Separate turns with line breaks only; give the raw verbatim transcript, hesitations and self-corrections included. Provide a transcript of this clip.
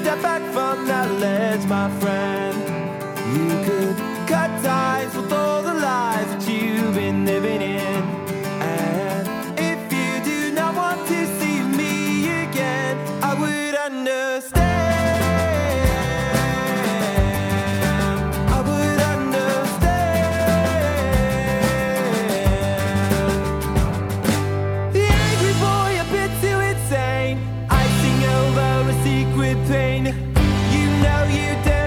step back from that ledge, my friend. You could cut ties with all the lies that you've been living in. And if you do not want to see me again, I would understand. I would understand. The angry boy, a bit too insane, icing over a secret pain. You know you don't